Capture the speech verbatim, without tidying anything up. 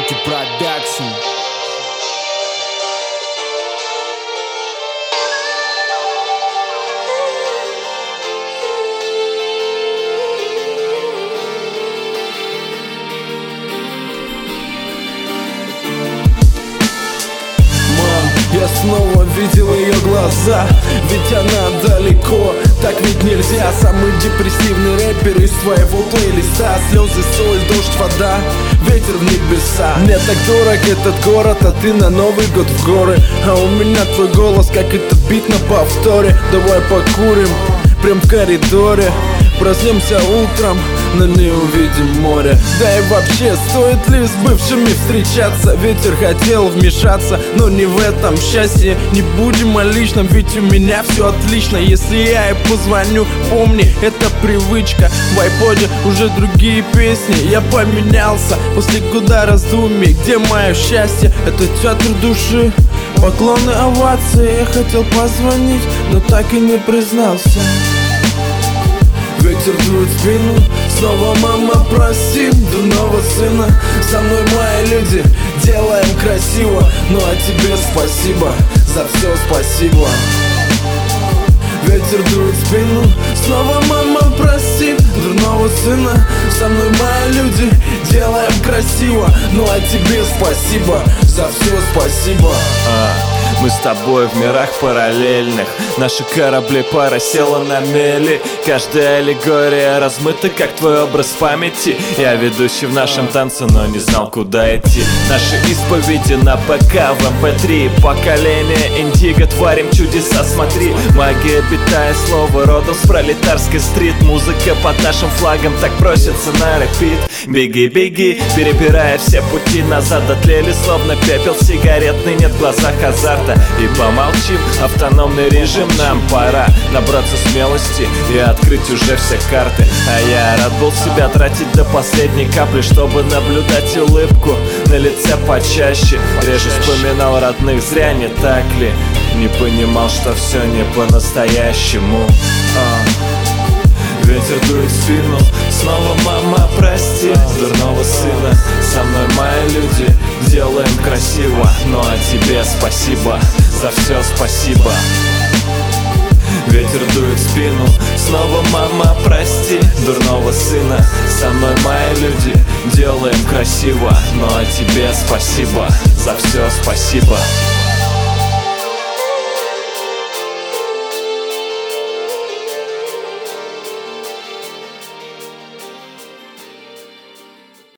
Русский продакшн. Я снова видел ее глаза, ведь она далеко, так ведь нельзя. Самый депрессивный рэпер из своего плейлиста. Слезы, соль, дождь, вода, ветер в небеса. Мне так дорог этот город, а ты на Новый год в горы. А у меня твой голос, как этот бит на повторе. Давай покурим, прям в коридоре. Проснемся утром, но не увидим море. Да и вообще, стоит ли с бывшими встречаться? Ветер хотел вмешаться, но не в этом счастье. Не будем о личном, ведь у меня все отлично. Если я ей позвоню, помни, это привычка. В айподе уже другие песни, я поменялся. После года раздумий, где мое счастье? Это театр души, поклоны, овации. Я хотел позвонить, но так и не признался. Ветер дует в спину, снова мама прости дурного сына. Со мной мои люди, делаем красиво. Ну а тебе спасибо, за все спасибо. Ветер дует в спину, снова мама прости дурного сына. Со мной мои люди, делаем красиво. Ну а тебе спасибо, за все спасибо. а. Мы с тобой в мирах параллельных. Наши корабли пара села на мели. Каждая аллегория размыта, как твой образ в памяти. Я ведущий в нашем танце, но не знал, куда идти. Наши исповеди на ПК в эм пэ три. Поколение индиго, творим чудеса, смотри. Магия, обитая слово, родом с пролетарской стрит. Музыка под нашим флагом так просится на репит. Беги, беги, перебирая все пути назад. Дотлели словно пепел сигаретный, нет в глазах азарта. И помолчим, автономный режим, нам пора набраться смелости и открыть уже все карты. А я рад был себя тратить до последней капли, чтобы наблюдать улыбку на лице почаще. Реже вспоминал родных, зря, не так ли? Не понимал, что все не по-настоящему. а. Ветер дует в спину, снова мама прости дурного сына. Со мной мои люди, делаем красиво. Ну а тебе спасибо, за все спасибо. Ветер дует в спину, снова мама прости дурного сына. Со мной мои люди, делаем красиво. Ну а тебе спасибо, за все спасибо.